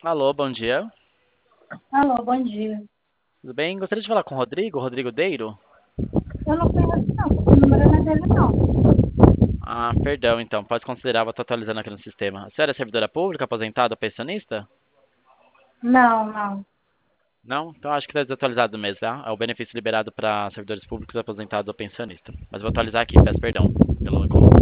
Alô, bom dia. Alô, bom dia. Tudo bem? Gostaria de falar com o Rodrigo, Rodrigo Deiro. Eu não conheço, não. O número não é dele, não. Ah, perdão, então. Pode considerar, vou estar atualizando aqui no sistema. A senhora é servidora pública, aposentada ou pensionista? Não, não. Não? Então acho que está desatualizado mesmo, tá? É o benefício liberado para servidores públicos, aposentados ou pensionistas. Mas vou atualizar aqui, peço perdão pelo incômodo.